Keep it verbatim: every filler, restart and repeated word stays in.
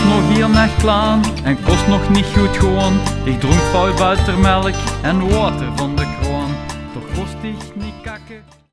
nog heel erg klein en kost nog niet goed gewoon. Ik dronk vuil buitenmelk en water van de kroon. Toch kost ik